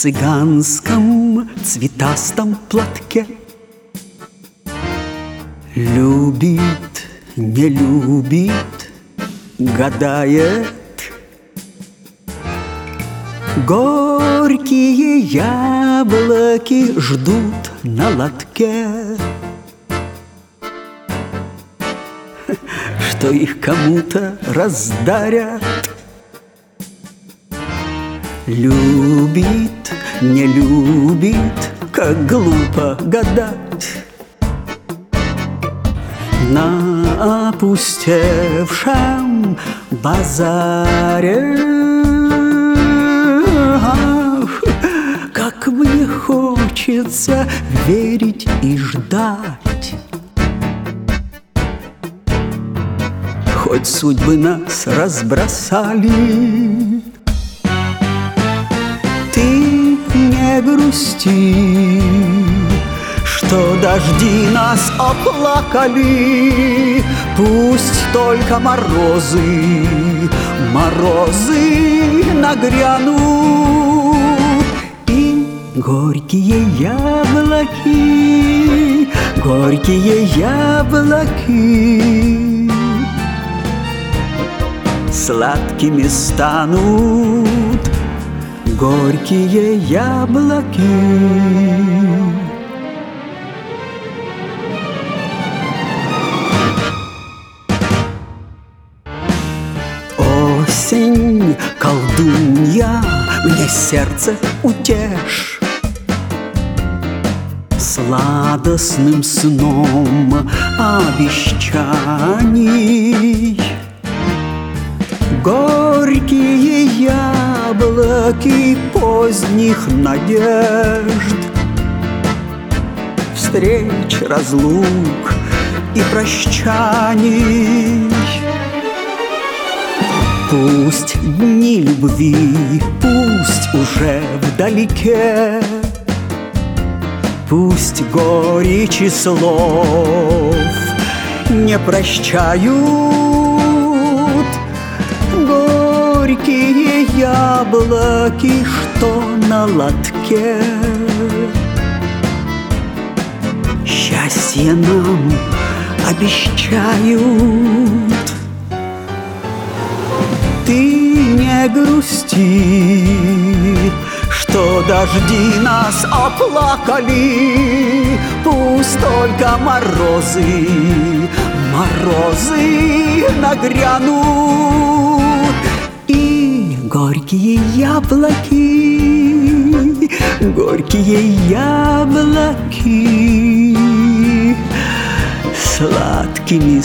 цыганском цветастом платке. Любит, не любит, гадает. Горькие яблоки ждут на лотке, что их кому-то раздарят. Любит, не любит, как глупо гадать. На опустевшем базаре, ах, как мне хочется верить и ждать. Хоть судьбы нас разбросали, ты не грусти, что дожди нас оплакали. Пусть только морозы, морозы нагрянут, и горькие яблоки, горькие яблоки сладкими станут, горькие яблоки. Осень, колдунья, мне сердце утешь сладостным сном обещаний. Горькие яблоки поздних надежд, встреч, разлук и прощаний. Пусть дни любви, пусть уже вдалеке, пусть горечи слов не прощают. Горькие яблоки, что на лотке, счастье нам обещают. Ты не грусти, что дожди нас оплакали. Пусть только морозы, морозы нагрянут, и горькие яблоки, горькие яблоки сладкими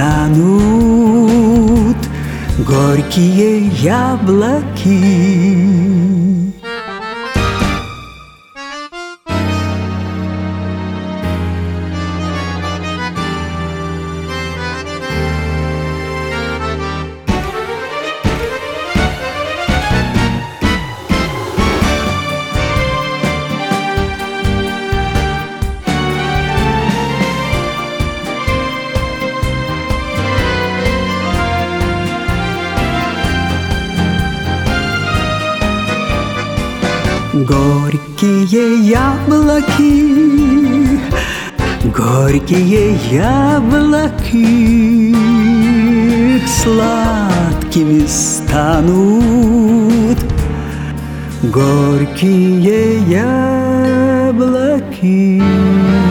станут, горькие яблоки. Горькие яблоки, горькие яблоки сладкими станут, горькие яблоки.